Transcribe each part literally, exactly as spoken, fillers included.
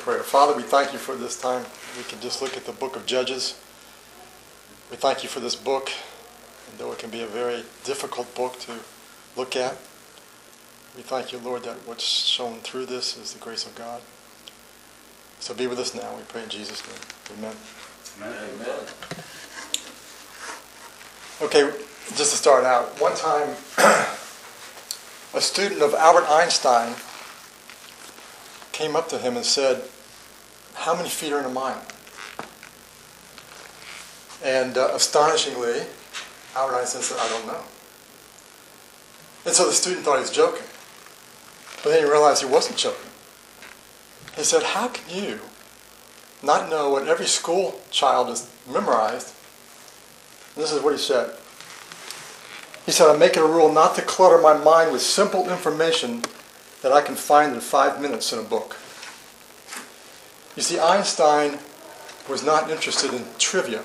prayer. Father, we thank you for this time. We can just look at the book of Judges. We thank you for this book, and though it can be a very difficult book to look at, we thank you, Lord, that what's shown through this is the grace of God. So be with us now, we pray in Jesus' name. Amen. Amen. Amen. Okay, just to start out, one time a student of Albert Einstein came up to him and said, "How many feet are in a mile?" And uh, astonishingly, Albert Einstein said, "I don't know." And so the student thought he was joking. But then he realized he wasn't joking. He said, "How can you not know what every school child has memorized?" And this is what he said. He said, "I make it a rule not to clutter my mind with simple information that I can find in five minutes in a book." You see, Einstein was not interested in trivia.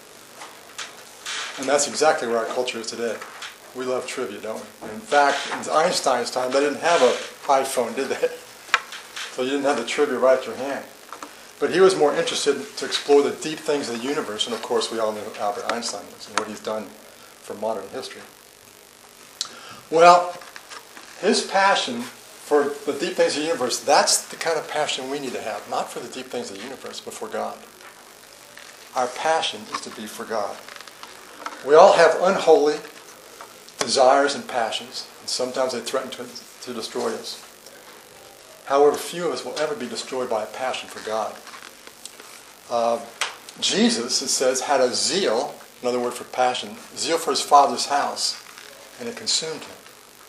And that's exactly where our culture is today. We love trivia, don't we? In fact, in Einstein's time, they didn't have an iPhone, did they? So you didn't have the trivia right at your hand. But he was more interested to explore the deep things of the universe. And of course, we all know who Albert Einstein is and what he's done for modern history. Well, his passion for the deep things of the universe, that's the kind of passion we need to have. Not for the deep things of the universe, but for God. Our passion is to be for God. We all have unholy desires and passions, and sometimes they threaten to, to destroy us. However, few of us will ever be destroyed by a passion for God. Uh, Jesus, it says, had a zeal, another word for passion, zeal for his Father's house, and it consumed him.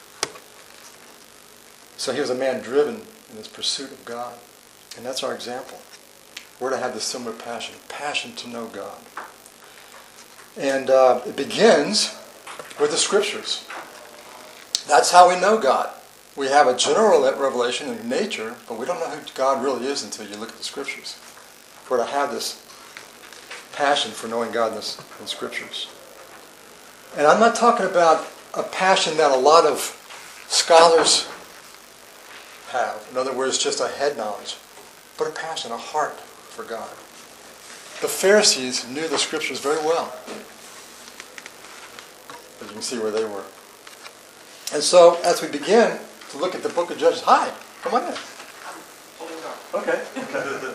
So he was a man driven in his pursuit of God. And that's our example. We're to have this similar passion, passion to know God. And uh, it begins with the Scriptures. That's how we know God. We have a general revelation in nature, but we don't know who God really is until you look at the Scriptures. We're to have this passion for knowing God in the, in the Scriptures. And I'm not talking about a passion that a lot of scholars have. In other words, just a head knowledge. But a passion, a heart for God. The Pharisees knew the Scriptures very well. As you can see where they were. And so, as we begin to look at the book of Judges, hi, come on in. Okay. okay.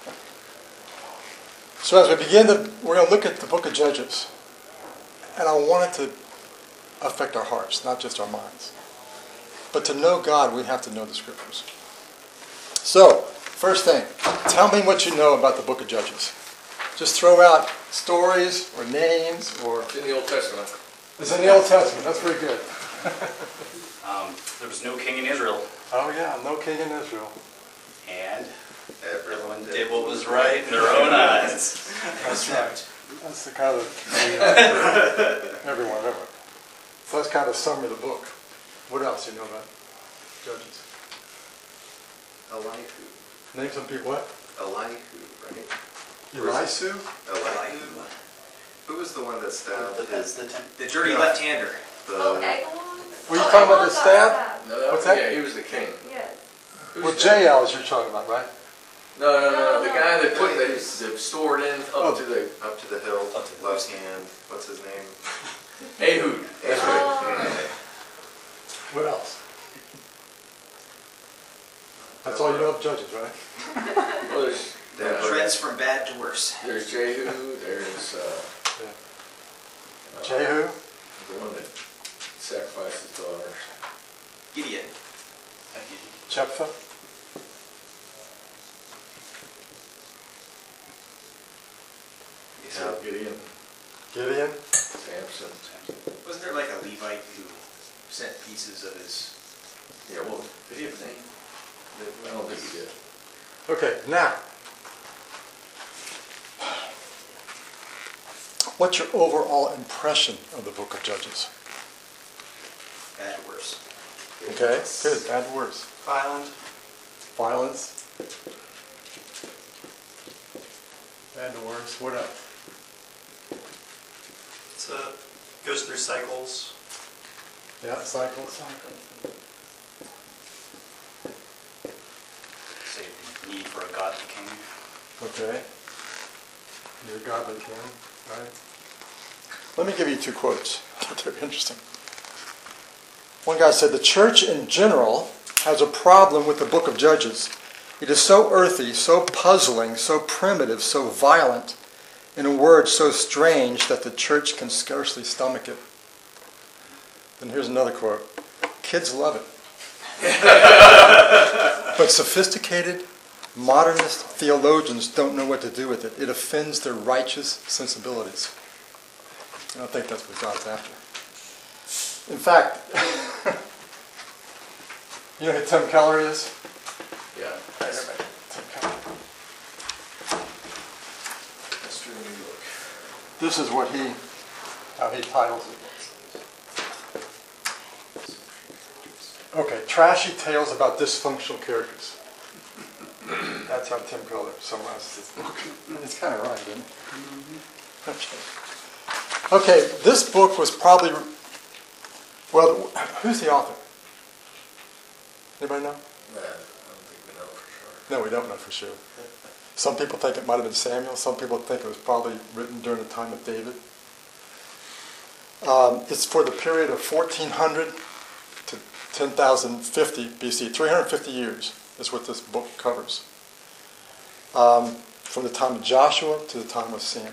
So as we begin, to, we're going to look at the book of Judges. And I want it to affect our hearts, not just our minds. But to know God, we have to know the Scriptures. So, first thing, tell me what you know about the book of Judges. Just throw out stories or names or... It's in the Old Testament. It's in the Old Testament. That's pretty good. um, there was no king in Israel. Oh yeah, no king in Israel. And everyone did what was right in their own eyes. That's right. That's the kind of... Uh, everyone, everyone. So that's kind of a summary of the book. What else do you know about Judges? Elihu. Name some people what? Elihu, right? Elisu? Elihu. Who was the one that stabbed his... The, the dirty left-hander. The, Okay. Were you talking about the stab? No, that What's was, that? yeah, he was the king. Yes. Who Well, was that? Jael is you're talking about, right? No, no, no, no. The No, guy no. that put the, the sword in up Oh. to the up to the hill, Up to the left hand. What's his name? Ehud. That's right. Oh. What else? That's all you know of Judges, right? Well, there's, Yeah. uh, Trends from bad to worse. there's Jehu. There's uh, uh, Jehu? the one that sacrificed his daughters. Gideon. Jephthah? Yeah. Gideon, Gideon? Samson. Wasn't there like a Levite who sent pieces of his... Yeah, well, did he have a name? I don't think he did. Okay, now. What's your overall impression of the book of Judges? Bad to worse. Okay, good. Bad words. Violent. Violence. Bad to worse. What else? It's a, goes through cycles. Yeah, cycles. Say the need for a God godly king. Okay. You're a godly king, right? Let me give you two quotes. They're interesting. One guy said, the church in general has a problem with the book of Judges. It is so earthy, so puzzling, so primitive, so violent, in a word, so strange that the church can scarcely stomach it. And here's another quote. Kids love it. But sophisticated, modernist theologians don't know what to do with it. It offends their righteous sensibilities. I don't think that's what God's after. In fact, you know who Tim Keller is? Yeah. Tim Keller. History of New York. This is what he, how he titles it. Okay, trashy tales about dysfunctional characters. That's how Tim Keller summarizes his book. It's kind of right, isn't it? Okay. Okay, this book was probably, well, who's the author? Anybody know? Nah, I don't think we know for sure. No, we don't know for sure. Some people think it might have been Samuel. Some people think it was probably written during the time of David. Um, it's for the period of fourteen hundred to ten thousand fifty B C. three hundred fifty years is what this book covers. Um, from the time of Joshua to the time of Samuel.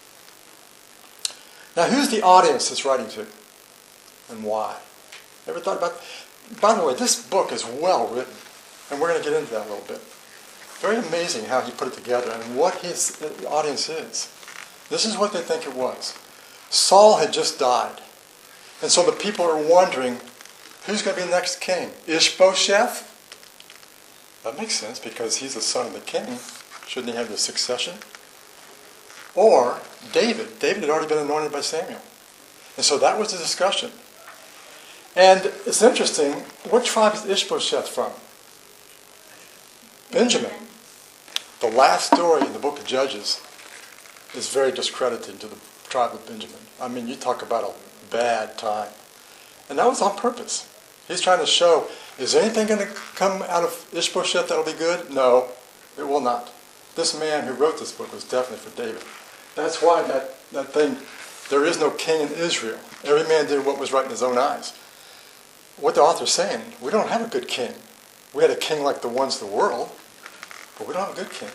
Now, who's the audience it's writing to? And why? Ever thought about it? By the way, this book is well written. And we're going to get into that a little bit. Very amazing how he put it together and what his audience is. This is what they think it was. Saul had just died. And so the people are wondering, who's going to be the next king? Ishbosheth? That makes sense because he's the son of the king. Shouldn't he have the succession? Or David. David had already been anointed by Samuel. And so that was the discussion. And it's interesting, what tribe is Ishbosheth from? Benjamin. The last story in the book of Judges is very discrediting to the tribe of Benjamin. I mean, you talk about a bad time. And that was on purpose. He's trying to show, is anything going to come out of Ishbosheth that will be good? No, it will not. This man who wrote this book was definitely for David. That's why that, that thing, there is no king in Israel. Every man did what was right in his own eyes. What the author's saying, we don't have a good king. We had a king like the ones of the world, but we don't have a good king.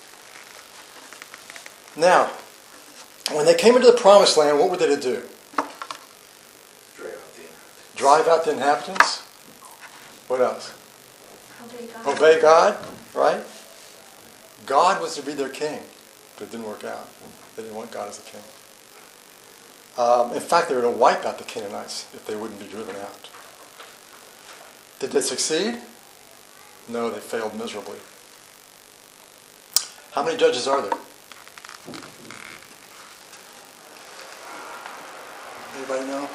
Now, when they came into the promised land, what were they to do? Drive out the inhabitants. Drive out the inhabitants? What else? Obey God. Obey God, right? God was to be their king, but it didn't work out. They didn't want God as a king. Um, in fact, they were to wipe out the Canaanites if they wouldn't be driven out. Did they succeed? No, they failed miserably. How many judges are there? Anybody know?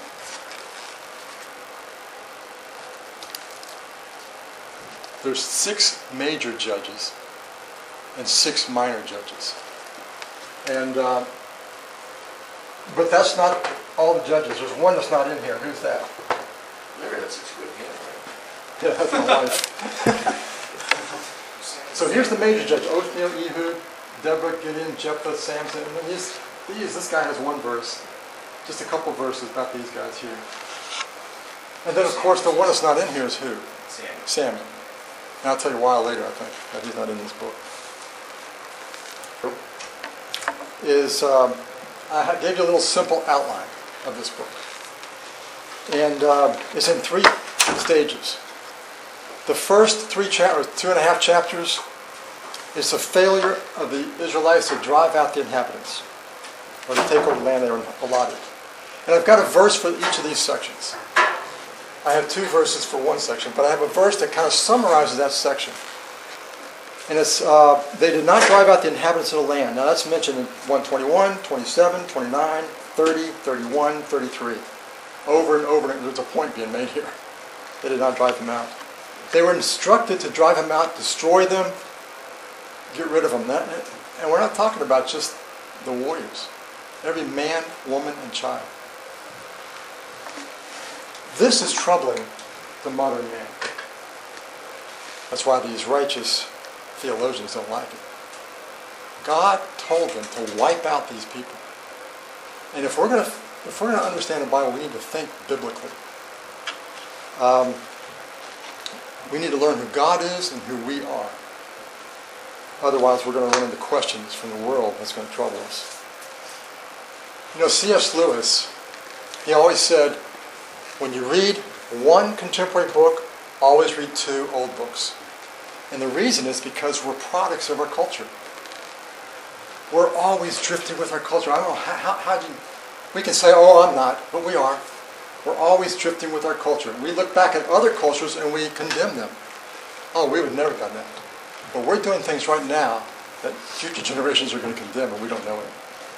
There's six major judges and six minor judges. And uh, but that's not all the judges. There's one that's not in here. Who's that? Maybe that's a good hand, right? Yeah, that's my wife. So here's the major judge: Othniel, Ehud, Deborah, Gideon, Jephthah, Samson. And these, these, this guy has one verse, just a couple verses about these guys here. And then, of course, the one that's not in here is who? Samuel. Samuel. And I'll tell you why later, I think, that he's not in this book. Is um, I gave you a little simple outline of this book. And uh, it's in three stages. The first three chapters, two and a half chapters, is the failure of the Israelites to drive out the inhabitants, or to take over the land they were allotted. And I've got a verse for each of these sections. I have two verses for one section, but I have a verse that kind of summarizes that section. And it's, uh, they did not drive out the inhabitants of the land. Now that's mentioned in one twenty-one, twenty-seven, twenty-nine, thirty, thirty-one, thirty-three. Over and over, and there's a point being made here. They did not drive them out. They were instructed to drive them out, destroy them, get rid of them. That, and we're not talking about just the warriors. Every man, woman, and child. This is troubling the modern man. That's why these righteous theologians don't like it. God told them to wipe out these people. And if we're going to if we're going to understand the Bible, we need to think biblically. Um, we need to learn who God is and who we are. Otherwise, we're going to run into questions from the world that's going to trouble us. You know, C S Lewis, he always said, when you read one contemporary book, always read two old books. And the reason is because we're products of our culture. We're always drifting with our culture. I don't know, how, how, how do you... We can say, oh, I'm not, but we are. We're always drifting with our culture. We look back at other cultures and we condemn them. Oh, we would never have done that. But we're doing things right now that future generations are going to condemn, and we don't know it.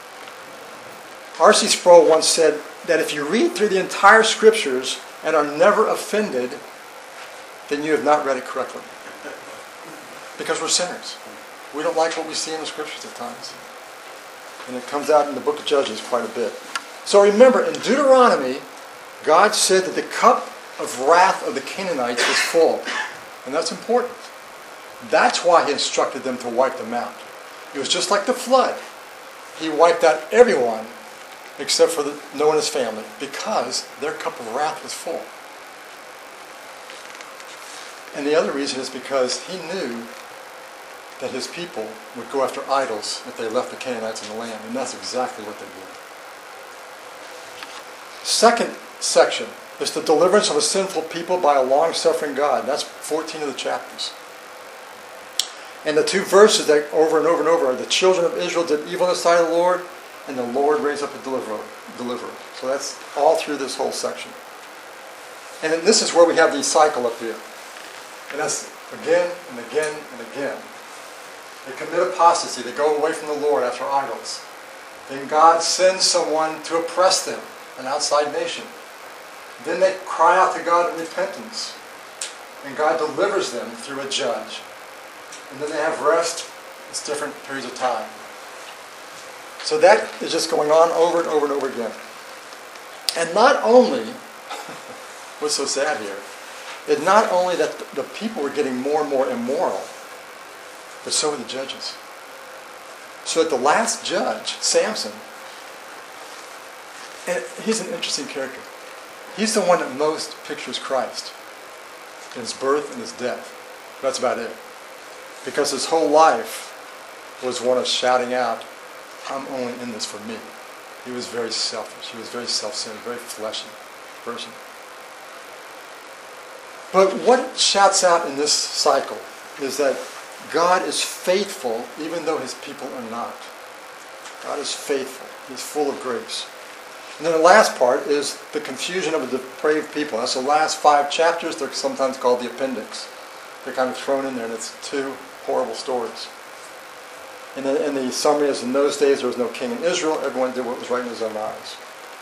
R C Sproul once said that if you read through the entire Scriptures and are never offended, then you have not read it correctly. Because we're sinners. We don't like what we see in the Scriptures at times. And it comes out in the book of Judges quite a bit. So remember, in Deuteronomy, God said that the cup of wrath of the Canaanites was full. And that's important. That's why he instructed them to wipe them out. It was just like the flood. He wiped out everyone except for the, Noah and his family, because their cup of wrath was full. And the other reason is because he knew that his people would go after idols if they left the Canaanites in the land. And that's exactly what they did. Second section is the deliverance of a sinful people by a long-suffering God. That's fourteen of the chapters. And the two verses that over and over and over are, the children of Israel did evil in the sight of the Lord, and the Lord raised up a deliverer. deliverer. So that's all through this whole section. And then this is where we have the cycle up here. And that's again and again and again. They commit apostasy. They go away from the Lord after idols. Then God sends someone to oppress them, an outside nation. Then they cry out to God in repentance. And God delivers them through a judge. And then they have rest. It's different periods of time. So that is just going on over and over and over again. And not only, what's so sad here, is not only that the people were getting more and more immoral, but so were the judges. So at the last judge, Samson, and he's an interesting character. He's the one that most pictures Christ in his birth and his death. That's about it. Because his whole life was one of shouting out, I'm only in this for me. He was very selfish. He was very self-centered, very fleshy person. But what it shouts out in this cycle is that God is faithful even though his people are not. God is faithful. He's full of grace. And then the last part is the confusion of a depraved people. That's the last five chapters. They're sometimes called the appendix. They're kind of thrown in there, and it's two horrible stories. And then in the summary is, in those days there was no king in Israel. Everyone did what was right in his own eyes.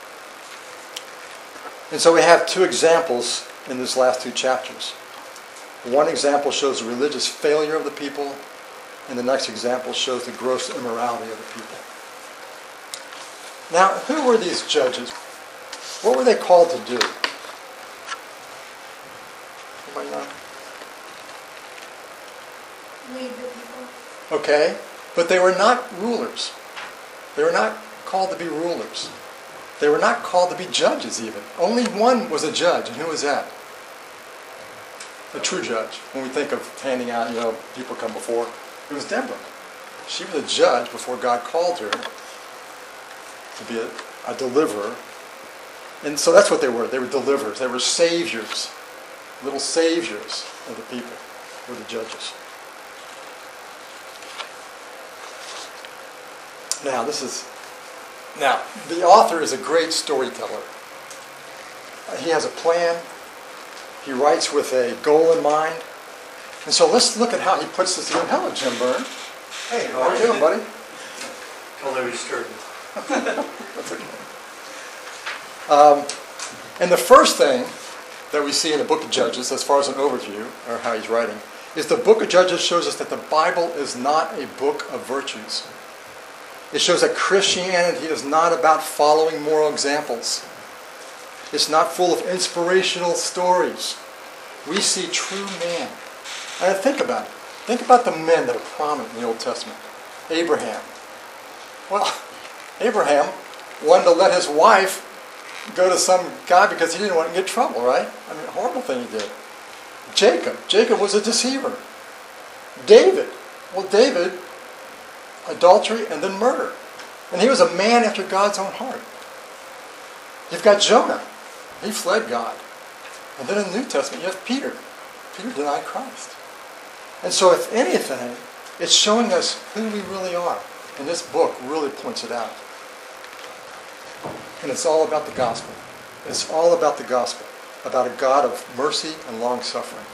And so we have two examples in these last two chapters. One example shows the religious failure of the people, and the next example shows the gross immorality of the people. Now, who were these judges? What were they called to do? Anybody know? Lead the people. Okay, but they were not rulers. They were not called to be rulers. They were not called to be judges even. Only one was a judge, and who was that? A true judge. When we think of handing out, you know, people come before, it was Deborah. She was a judge before God called her to be a, a deliverer. And so that's what they were. They were deliverers. They were saviors. Little saviors of the people were the judges. Now, this is... Now, the author is a great storyteller. He has a plan. He writes with a goal in mind. And so let's look at how he puts this together. Hello, Jim Byrne. Hey, how are you doing, buddy? Till Larry Sturgeon. That's okay. Um, and the first thing that we see in the book of Judges, as far as an overview, or how he's writing, is the book of Judges shows us that the Bible is not a book of virtues. It shows that Christianity is not about following moral examples. It's not full of inspirational stories. We see true man. And think about it. Think about the men that are prominent in the Old Testament. Abraham. Well, Abraham wanted to let his wife go to some guy because he didn't want to get in trouble, right? I mean, horrible thing he did. Jacob. Jacob was a deceiver. David. Well, David, adultery and then murder. And he was a man after God's own heart. You've got Jonah. He fled God. And then in the New Testament, you have Peter. Peter denied Christ. And so if anything, it's showing us who we really are. And this book really points it out. And it's all about the gospel. It's all about the gospel. About a God of mercy and long-suffering.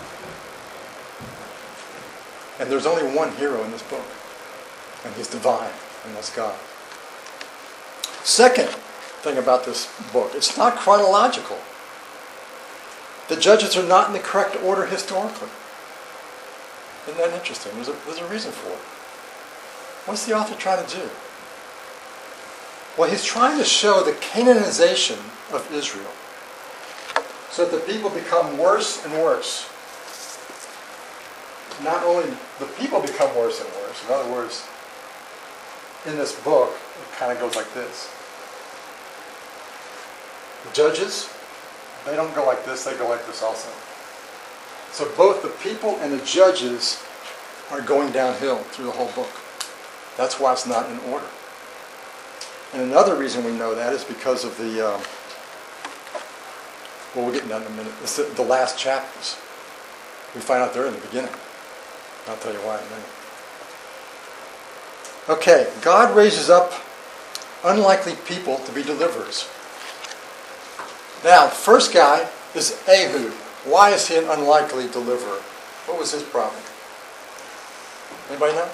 And there's only one hero in this book. And he's divine. And that's God. Second thing about this book, it's not chronological. The judges are not in the correct order historically. Isn't that interesting? There's a, there's a reason for it. What's the author trying to do? Well, he's trying to show the Canaanization of Israel so that the people become worse and worse. Not only the people become worse and worse, in other words, in this book, it kind of goes like this. The judges, they don't go like this, they go like this also. So both the people and the judges are going downhill through the whole book. That's why it's not in order. And another reason we know that is because of the, um, well, we'll get into that in a minute. It's the, the last chapters. We find out they're in the beginning. I'll tell you why in a minute. Okay, God raises up unlikely people to be deliverers. Now, the first guy is Ehud. Why is he an unlikely deliverer? What was his problem? Anybody know?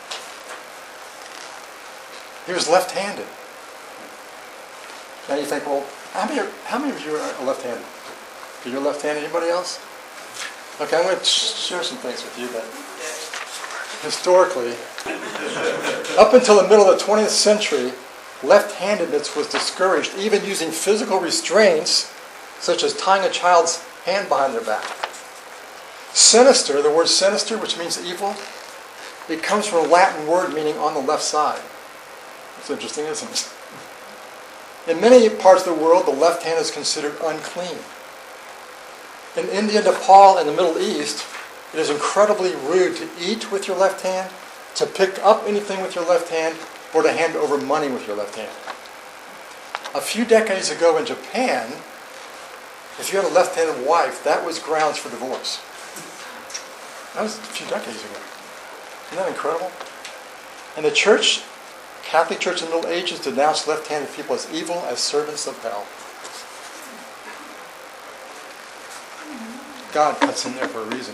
He was left-handed. Now you think, well, how many, how many of you are left-handed? You're left-handed. Anybody else? Okay, I'm going to share some things with you that historically, up until the middle of the twentieth century, left-handedness was discouraged, even using physical restraints, such as tying a child's hand behind their back. Sinister, the word sinister, which means evil, it comes from a Latin word meaning on the left side. It's interesting, isn't it? In many parts of the world, the left hand is considered unclean. In India, Nepal, and the Middle East, it is incredibly rude to eat with your left hand, to pick up anything with your left hand, or to hand over money with your left hand. A few decades ago in Japan, if you had a left-handed wife, that was grounds for divorce. That was a few decades ago. Isn't that incredible? And the church, Catholic Church in the Middle Ages, denounced left-handed people as evil, as servants of hell. God puts in there for a reason.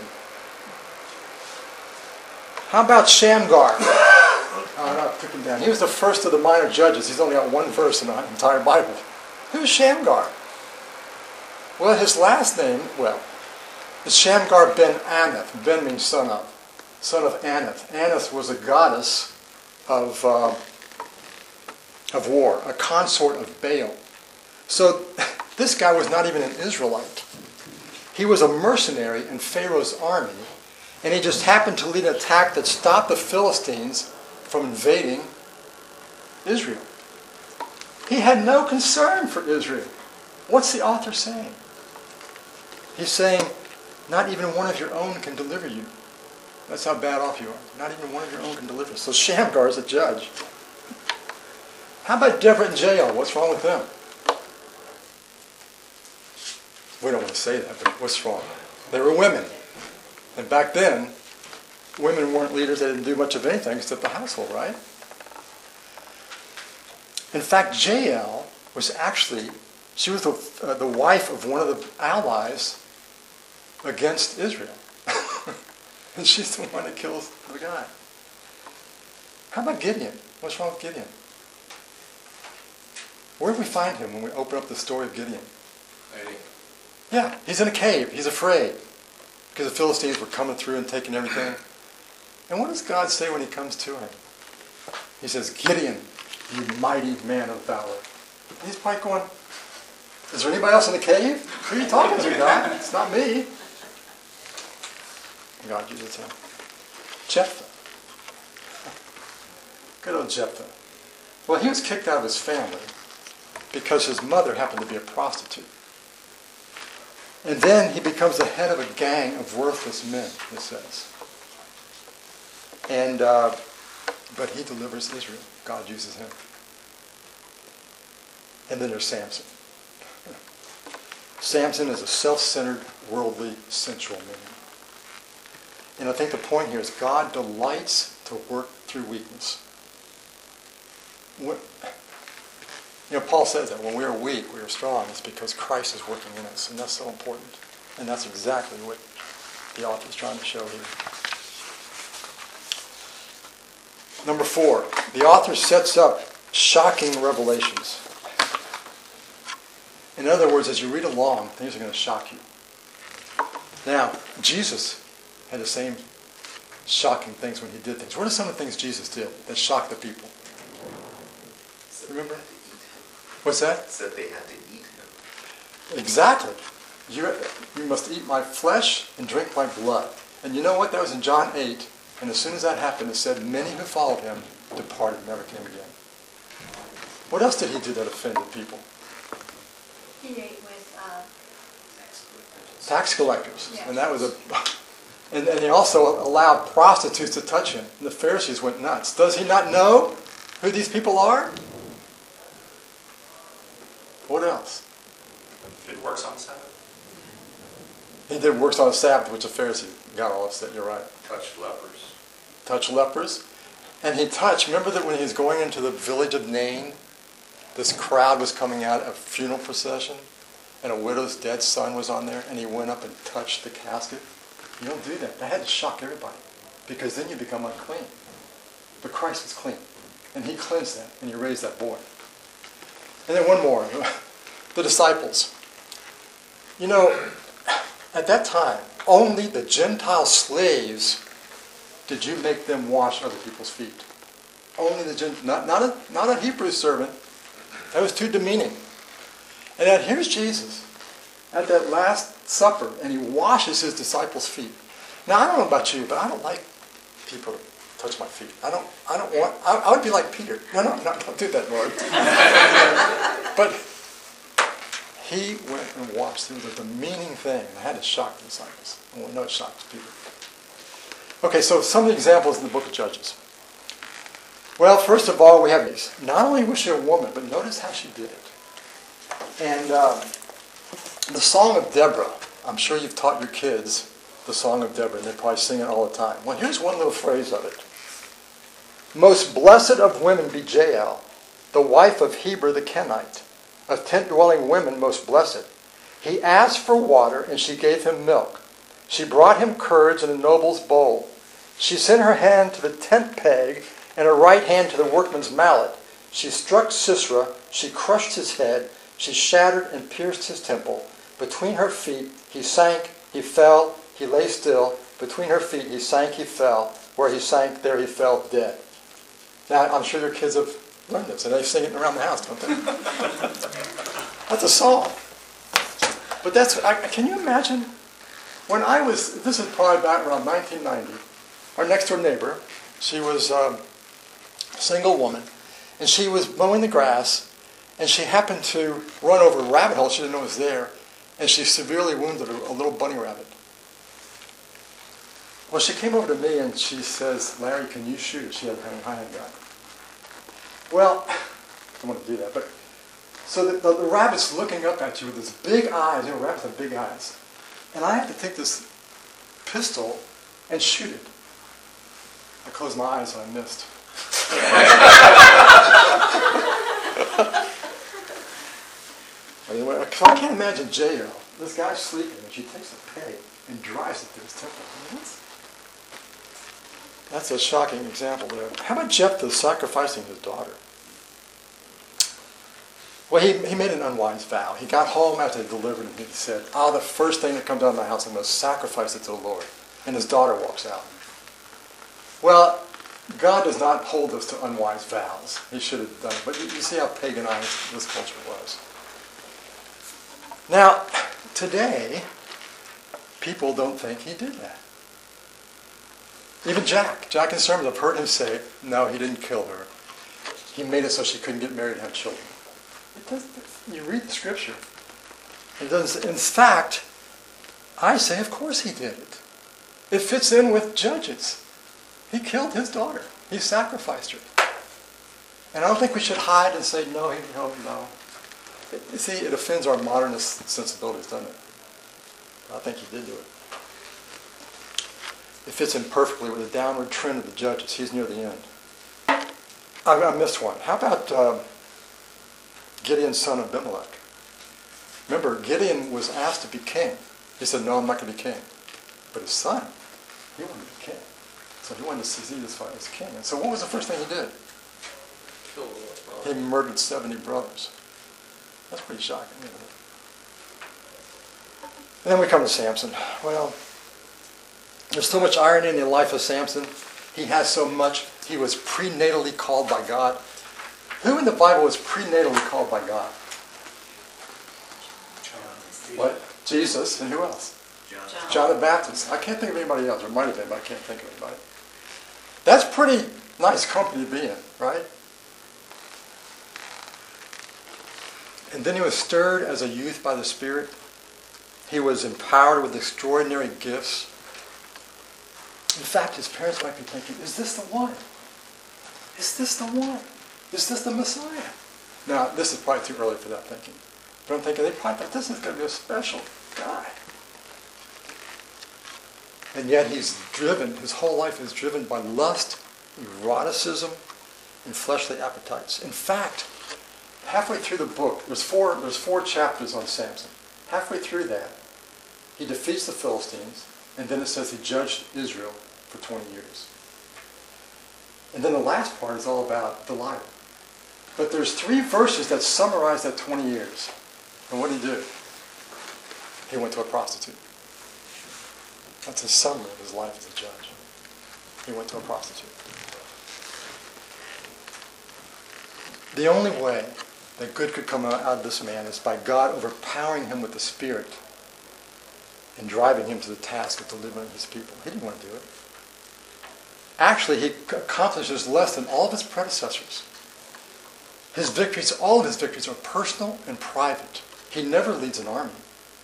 How about Shamgar? Oh, no, I took him down. He was the first of the minor judges. He's only got one verse in the entire Bible. Who's Shamgar? Well, his last name, well, is Shamgar ben Anath. Ben means son of. Son of Anath. Anath was a goddess of, uh, of war, a consort of Baal. So this guy was not even an Israelite. He was a mercenary in Pharaoh's army, and he just happened to lead an attack that stopped the Philistines from invading Israel. He had no concern for Israel. What's the author saying? He's saying, not even one of your own can deliver you. That's how bad off you are. Not even one of your own can deliver. So Shamgar is a judge. How about Deborah and Jael? What's wrong with them? We don't want to say that, but what's wrong? They were women. And back then, women weren't leaders. They didn't do much of anything except the household, right? In fact, Jael was actually, she was the, uh, the wife of one of the allies against Israel. And she's the one that kills the guy. How about Gideon? What's wrong with Gideon? Where do we find him when we open up the story of Gideon? Hiding. Yeah, he's in a cave. He's afraid because the Philistines were coming through and taking everything. And what does God say when he comes to him? He says, Gideon, you mighty man of valor. And he's probably going, is there anybody else in the cave? Who are you talking to, God? It's not me. God uses him. Jephthah. Good old Jephthah. Well, he was kicked out of his family because his mother happened to be a prostitute. And then he becomes the head of a gang of worthless men, it says. And, uh, but he delivers Israel. God uses him. And then there's Samson. Samson is a self-centered, worldly, sensual man. And I think the point here is God delights to work through weakness. When, you know, Paul says that when we are weak, we are strong. It's because Christ is working in us, and that's so important. And that's exactly what the author is trying to show here. Number four, the author sets up shocking revelations. In other words, as you read along, things are going to shock you. Now, Jesus had the same shocking things when he did things. What are some of the things Jesus did that shocked the people? Remember? What's that? Said they had to eat him. Exactly. You, you must eat my flesh and drink my blood. And you know what? That was in John eight. And as soon as that happened, it said, many who followed him departed, never came again. What else did he do that offended people? He ate with uh, Tax collectors. Yes. And that was a... And, and he also allowed prostitutes to touch him. And the Pharisees went nuts. Does he not know who these people are? What else? If it works on the Sabbath. He did works on the Sabbath, which the Pharisees got all upset. You're right. Touched lepers. Touch lepers. And he touched, remember that when he was going into the village of Nain, this crowd was coming out of a funeral procession, and a widow's dead son was on there, and he went up and touched the casket? You don't do that. That had to shock everybody, because then you become unclean. But Christ was clean, and he cleansed that, and he raised that boy. And then one more, the disciples. You know, at that time, only the Gentile slaves did you make them wash other people's feet. Only the Gentile, not, not, a, not a Hebrew servant. That was too demeaning. And then here's Jesus at that Last Supper, and he washes his disciples' feet. Now, I don't know about you, but I don't like people to touch my feet. I don't, I don't want, I, I would be like Peter. No, no, no, don't do that, Lord. But he went and washed. It was a demeaning thing. It had to shock the disciples. And we know it shocked Peter. Okay, so some of the examples in the book of Judges. Well, first of all, we have these. Not only was she a woman, but notice how she did it. And um, the Song of Deborah, I'm sure you've taught your kids the Song of Deborah, and they probably sing it all the time. Well, here's one little phrase of it. Most blessed of women be Jael, the wife of Heber the Kenite, of tent-dwelling women most blessed. He asked for water, and she gave him milk. She brought him curds in a noble's bowl. She sent her hand to the tent peg, and her right hand to the workman's mallet. She struck Sisera, she crushed his head, she shattered and pierced his temple. Between her feet he sank, he fell, he lay still. Between her feet he sank, he fell. Where he sank, there he fell dead. Now, I'm sure your kids have learned this, and they sing it around the house, don't they? That's a song. But that's, I, can you imagine? When I was, this is probably back around nineteen ninety, our next door neighbor, she was um, a single woman, and she was mowing the grass, and she happened to run over a rabbit hole she didn't know was there, and she severely wounded a, a little bunny rabbit. Well, she came over to me and she says, Larry, can you shoot it? She had a handgun. Well, I don't want to do that, but so the, the, the rabbit's looking up at you with his big eyes. You know, rabbits have big eyes. And I have to take this pistol and shoot it. I closed my eyes and I missed. Anyway, so I can't imagine Jael. This guy's sleeping and she takes a peg and drives it through his temple. I mean, that's, that's a shocking example there. How about Jephthah sacrificing his daughter? Well, he, he made an unwise vow. He got home after they delivered him. He said, ah, the first thing that comes out of my house, I'm going to sacrifice it to the Lord. And his daughter walks out. Well, God does not hold us to unwise vows. He should have done it. But you, you see how paganized this culture was. Now, today, people don't think he did that. Even Jack, Jack and Sermon, I've heard him say, no, he didn't kill her. He made it so she couldn't get married and have children. It does, you read the scripture. It doesn't. In fact, I say, of course he did it. It fits in with Judges. He killed his daughter. He sacrificed her. And I don't think we should hide and say, no, he, no, no. It, you see, it offends our modernist sensibilities, doesn't it? I think he did do it. It fits in perfectly with the downward trend of the Judges. He's near the end. I, I missed one. How about uh, Gideon's son Abimelech? Remember, Gideon was asked to be king. He said, no, I'm not going to be king. But his son, he wanted to be king. So he wanted to succeed as, as king. And so what was the first thing he did? He murdered seventy brothers. That's pretty shocking, isn't it? And then we come to Samson. Well, there's so much irony in the life of Samson. He has so much. He was prenatally called by God. Who in the Bible was prenatally called by God? What? Jesus, and who else? John. John the Baptist. I can't think of anybody else. There might have been, but I can't think of anybody. That's pretty nice company to be in, right? And then he was stirred as a youth by the Spirit. He was empowered with extraordinary gifts. In fact, his parents might be thinking, is this the one? Is this the one? Is this the Messiah? Now, this is probably too early for that thinking. But I'm thinking, they probably thought, this is going to be a special guy. And yet he's driven, his whole life is driven by lust, eroticism, and fleshly appetites. In fact, halfway through the book, there's four, there's four chapters on Samson. Halfway through that, he defeats the Philistines, and then it says he judged Israel for twenty years. And then the last part is all about Delilah. But there's three verses that summarize that twenty years. And what did he do? He went to a prostitute. That's a summary of his life as a judge. He went to a prostitute. The only way that good could come out of this man is by God overpowering him with the Spirit and driving him to the task of delivering his people. He didn't want to do it. Actually, he accomplishes less than all of his predecessors. His victories, all of his victories are personal and private. He never leads an army.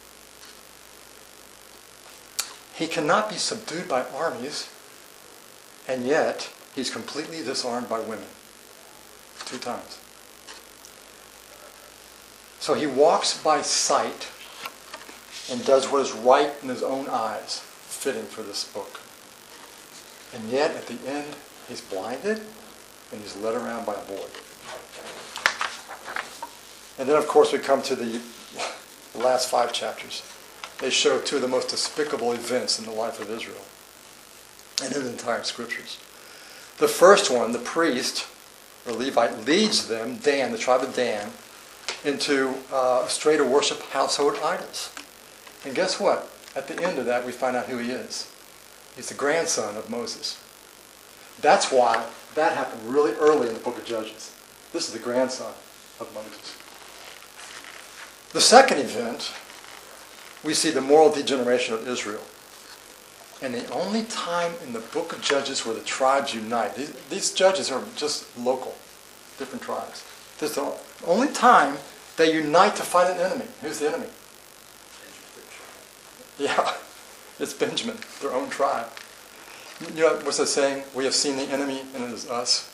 He cannot be subdued by armies, and yet he's completely disarmed by women. Two times. So he walks by sight and does what is right in his own eyes, fitting for this book. And yet, at the end, he's blinded and he's led around by a boy. And then, of course, we come to the last five chapters. They show two of the most despicable events in the life of Israel and in the entire scriptures. The first one, the priest, or Levite, leads them, Dan, the tribe of Dan, into uh, a stray to worship household idols. And guess what? At the end of that, we find out who he is. He's the grandson of Moses. That's why that happened really early in the book of Judges. This is the grandson of Moses. The second event, we see the moral degeneration of Israel. And the only time in the book of Judges where the tribes unite, these, these judges are just local, different tribes. This is the only time they unite to fight an enemy. Who's the enemy? Yeah, it's Benjamin, their own tribe. You know what's the saying? We have seen the enemy and it is us.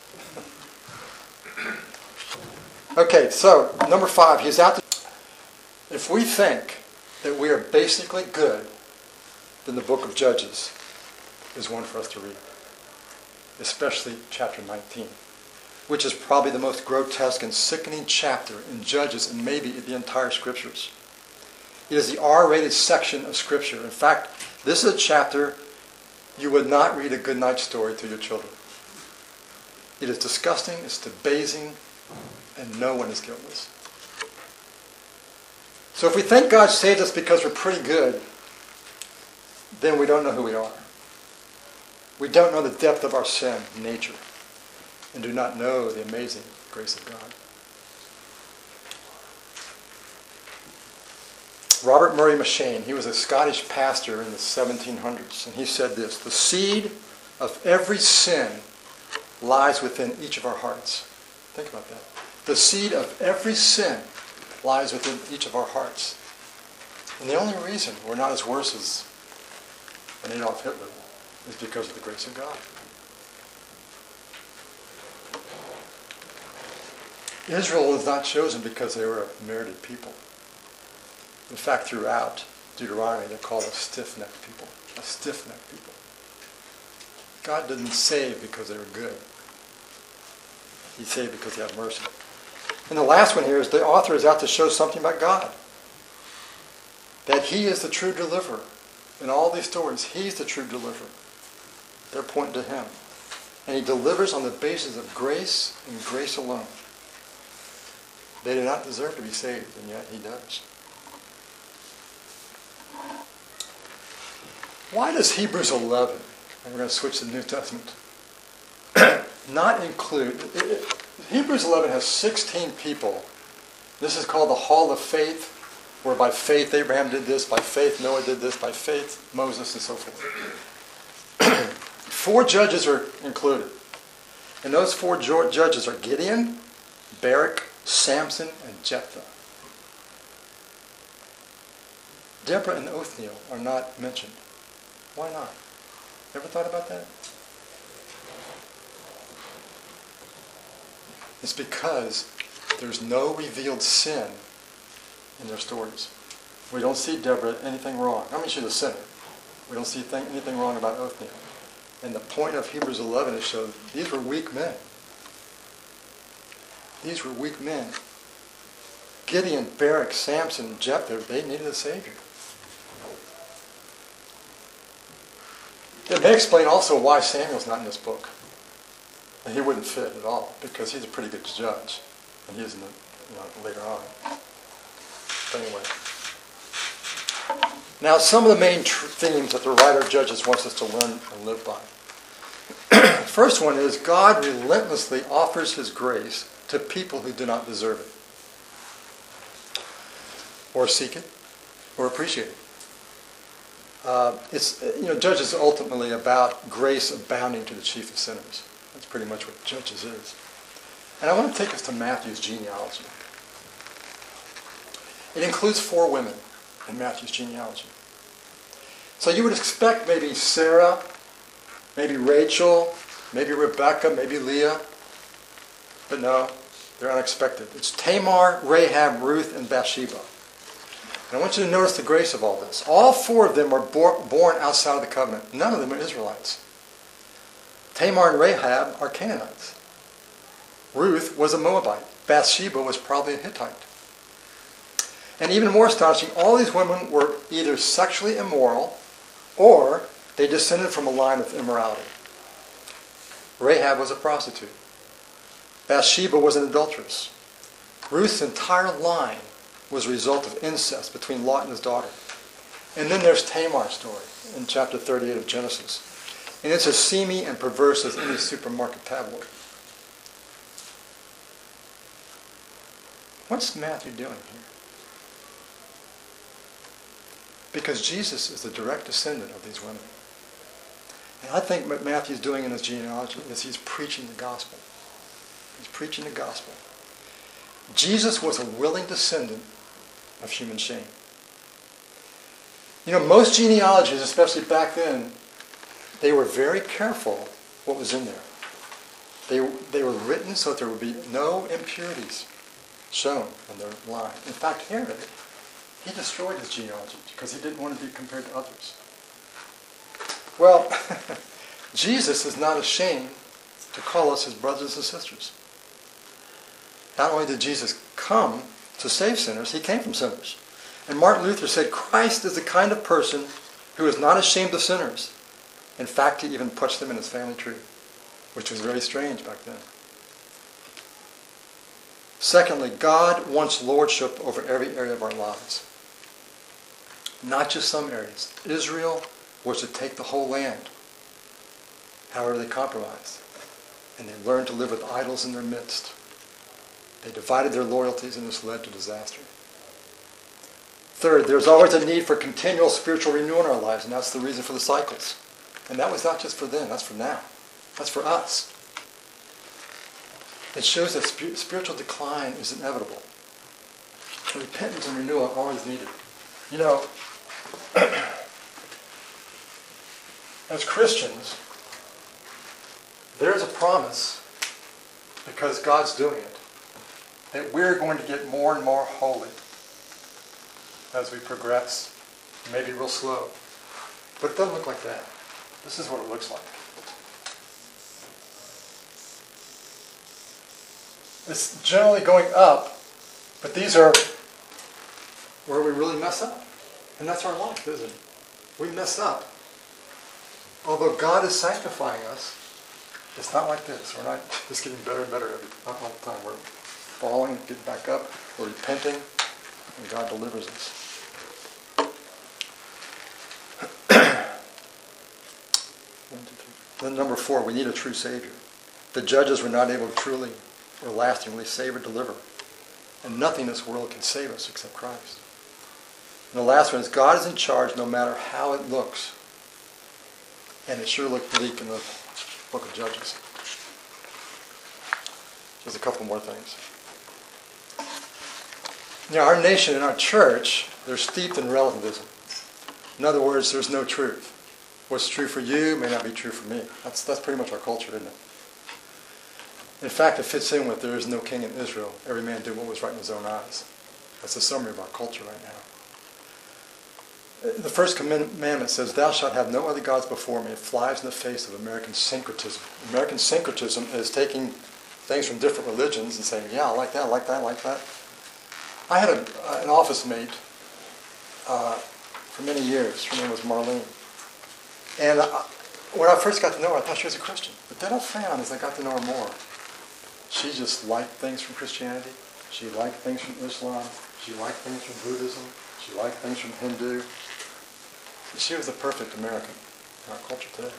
Okay, so number five, he's out to... If we think that we are basically good, then the book of Judges is one for us to read. Especially chapter nineteen, which is probably the most grotesque and sickening chapter in Judges and maybe in the entire scriptures. It is the R-rated section of Scripture. In fact, this is a chapter you would not read a good night story to your children. It is disgusting, it's debasing, and no one is guiltless. So if we think God saved us because we're pretty good, then we don't know who we are. We don't know the depth of our sin nature and do not know the amazing grace of God. Robert Murray M'Cheyne, he was a Scottish pastor in the seventeen hundreds, and he said this: the seed of every sin lies within each of our hearts. Think about that. The seed of every sin lies within each of our hearts. And the only reason we're not as worse as an Adolf Hitler is because of the grace of God. Israel was not chosen because they were a merited people. In fact, throughout Deuteronomy, they're called a stiff-necked people. A stiff-necked people. God didn't save because they were good. He saved because he had mercy. And the last one here is the author is out to show something about God. That he is the true deliverer. In all these stories, he's the true deliverer. They're pointing to him. And he delivers on the basis of grace and grace alone. They do not deserve to be saved, and yet he does. Why does Hebrews eleven, and we're going to switch to the New Testament, not include... It, it, Hebrews eleven has sixteen people. This is called the Hall of Faith, where by faith Abraham did this, by faith Noah did this, by faith Moses, and so forth. Four judges are included. And those four jo- judges are Gideon, Barak, Samson, and Jephthah. Deborah and Othniel are not mentioned. Why not? Ever thought about that? It's because there's no revealed sin in their stories. We don't see Deborah anything wrong. I mean, she's a sinner. We don't see th- anything wrong about Othniel. And the point of Hebrews eleven is to show these were weak men. These were weak men. Gideon, Barak, Samson, and Jephthah, they needed a Savior. It may explain also why Samuel's not in this book. And he wouldn't fit at all, because he's a pretty good judge. And he isn't, you know, later on. But anyway. Now, some of the main tr- themes that the writer of Judges wants us to learn and live by. First one is God relentlessly offers his grace to people who do not deserve it, or seek it, or appreciate it. Uh, it's you know Judges is ultimately about grace abounding to the chief of sinners. That's pretty much what Judges is. And I want to take us to Matthew's genealogy. It includes four women in Matthew's genealogy. So you would expect maybe Sarah, maybe Rachel, maybe Rebecca, maybe Leah. But no, they're unexpected. It's Tamar, Rahab, Ruth, and Bathsheba. And I want you to notice the grace of all this. All four of them are bor- born outside of the covenant. None of them are Israelites. Tamar and Rahab are Canaanites. Ruth was a Moabite. Bathsheba was probably a Hittite. And even more astonishing, all these women were either sexually immoral or they descended from a line of immorality. Rahab was a prostitute. Bathsheba was an adulteress. Ruth's entire line was a result of incest between Lot and his daughter. And then there's Tamar's story in chapter thirty-eight of Genesis. And it's as seamy and perverse as any supermarket tabloid. What's Matthew doing here? Because Jesus is the direct descendant of these women. And I think what Matthew's doing in his genealogy is he's preaching the gospel. He's preaching the gospel. Jesus was a willing descendant of human shame. You know, most genealogies, especially back then, they were very careful what was in there. They, they were written so that there would be no impurities shown in their line. In fact, Herod, he destroyed his genealogy because he didn't want to be compared to others. Well, Jesus is not ashamed to call us his brothers and sisters. Not only did Jesus come to save sinners, he came from sinners. And Martin Luther said, Christ is the kind of person who is not ashamed of sinners. In fact, he even puts them in his family tree, which was very strange back then. Secondly, God wants lordship over every area of our lives. Not just some areas. Israel was to take the whole land. However, they compromised. And they learned to live with idols in their midst. They divided their loyalties, and this led to disaster. Third, there's always a need for continual spiritual renewal in our lives, and that's the reason for the cycles. And that was not just for them, that's for now. That's for us. It shows that sp- spiritual decline is inevitable. Repentance and renewal are always needed. You know, as Christians, there's a promise, because God's doing it, that we're going to get more and more holy as we progress. Maybe real slow. But it doesn't look like that. This is what it looks like. It's generally going up, but these are where we really mess up. And that's our life, isn't it? We mess up. Although God is sanctifying us, it's not like this. We're not just getting better and better every all the time. We're falling, getting back up, we're repenting, and God delivers us. Then number four, we need a true Savior. The judges were not able to truly or lastingly save or deliver. And nothing in this world can save us except Christ. And the last one is God is in charge no matter how it looks. And it sure looked bleak in the book of Judges. There's a couple more things. Now, our nation and our church, they're steeped in relativism. In other words, there's no truth. What's true for you may not be true for me. That's that's pretty much our culture, isn't it? In fact, it fits in with there is no king in Israel. Every man did what was right in his own eyes. That's the summary of our culture right now. The first commandment says, thou shalt have no other gods before me. It flies in the face of American syncretism. American syncretism is taking things from different religions and saying, yeah, I like that, I like that, I like that. I had a, uh, an office mate uh, for many years. Her name was Marlene. And I, when I first got to know her, I thought she was a Christian. But then I found, as I got to know her more, she just liked things from Christianity. She liked things from Islam. She liked things from Buddhism. She liked things from Hindu. She was the perfect American in our culture today.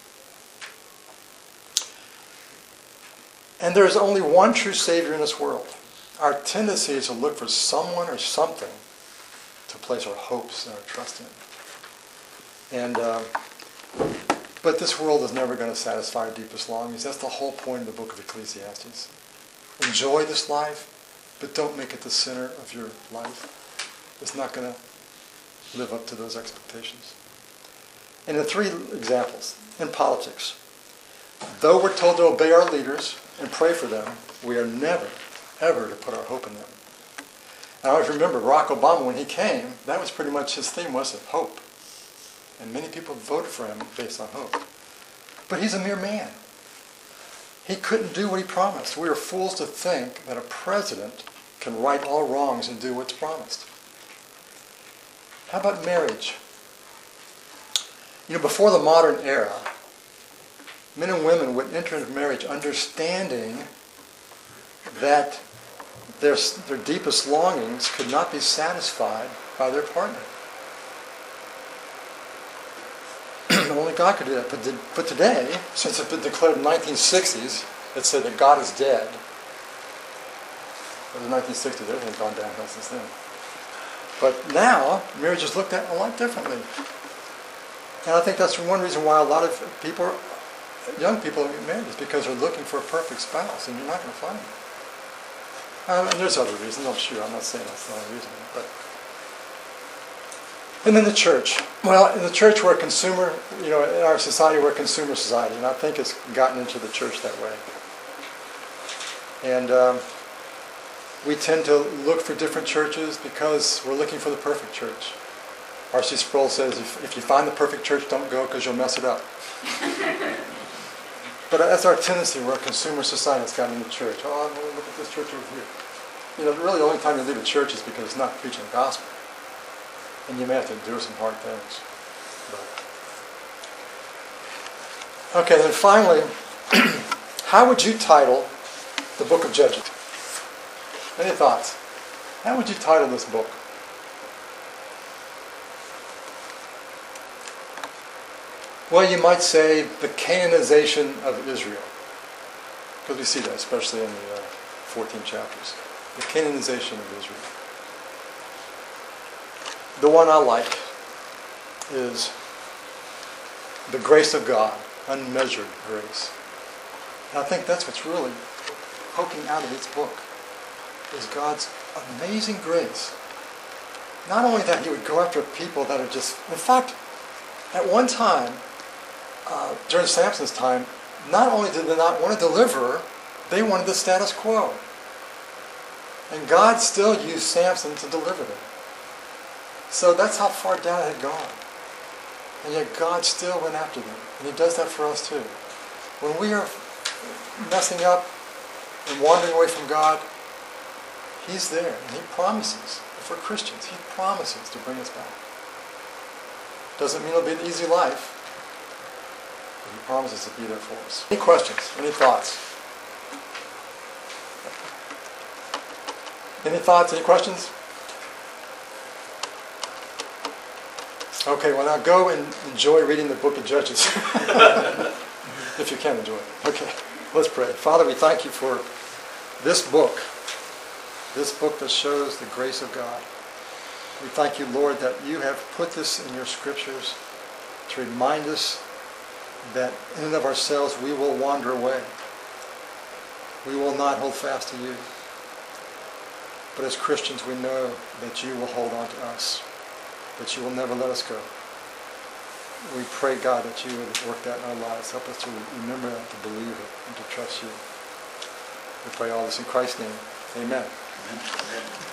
And there's only one true Savior in this world. Our tendency is to look for someone or something to place our hopes and our trust in. And uh, but this world is never going to satisfy our deepest longings. That's the whole point of the book of Ecclesiastes. Enjoy this life, but don't make it the center of your life. It's not going to live up to those expectations. And in three examples, in politics, though we're told to obey our leaders and pray for them, we are never, ever to put our hope in them. And I always remember Barack Obama, when he came, that was pretty much his theme, wasn't it? Hope. And many people voted for him based on hope. But he's a mere man. He couldn't do what he promised. We are fools to think that a president can right all wrongs and do what's promised. How about marriage? You know, before the modern era, men and women would enter into marriage understanding that their, their deepest longings could not be satisfied by their partner. Only God could do that. But, but today, since it's been declared in the nineteen sixties, it said that God is dead. In the nineteen sixties, everything's gone downhill since then. But now, marriage is looked at a lot differently. And I think that's one reason why a lot of people, young people, get married, is because they're looking for a perfect spouse, and you're not going to find it. Um, and there's other reasons, I'm sure. I'm not saying that's the only reason. But and then the church. Well, in the church, we're a consumer, you know, in our society, we're a consumer society, and I think it's gotten into the church that way. And um, we tend to look for different churches because we're looking for the perfect church. R C Sproul says, if, if you find the perfect church, don't go because you'll mess it up. But that's our tendency. We're a consumer society that's gotten into church. Oh, I'm going to look at this church over here. You know, really the only time you leave a church is because it's not preaching the gospel. And you may have to endure some hard things. But. Okay, then finally, how would you title the book of Judges? Any thoughts? How would you title this book? Well, you might say the canonization of Israel. Because we see that, especially in the uh, fourteen chapters. The canonization of Israel. The one I like is the grace of God, unmeasured grace. And I think that's what's really poking out of this book, is God's amazing grace. Not only that he would go after people that are just, in fact, at one time, uh, during Samson's time, not only did they not want a deliverer, they wanted the status quo. And God still used Samson to deliver them. So that's how far down it had gone. And yet God still went after them. And he does that for us too. When we are messing up and wandering away from God, he's there. And he promises, if we're Christians, he promises to bring us back. Doesn't mean it'll be an easy life, but he promises to be there for us. Any questions? Any thoughts? Any thoughts? Any questions? Okay, well now go and enjoy reading the book of Judges. If you can enjoy it. Okay, let's pray. Father, we thank you for this book. This book that shows the grace of God. We thank you, Lord, that you have put this in your scriptures to remind us that in and of ourselves we will wander away. We will not hold fast to you. But as Christians, we know that you will hold on to us, that you will never let us go. We pray, God, that you would work that in our lives. Help us to remember that, to believe it, and to trust you. We pray all this in Christ's name. Amen. Amen.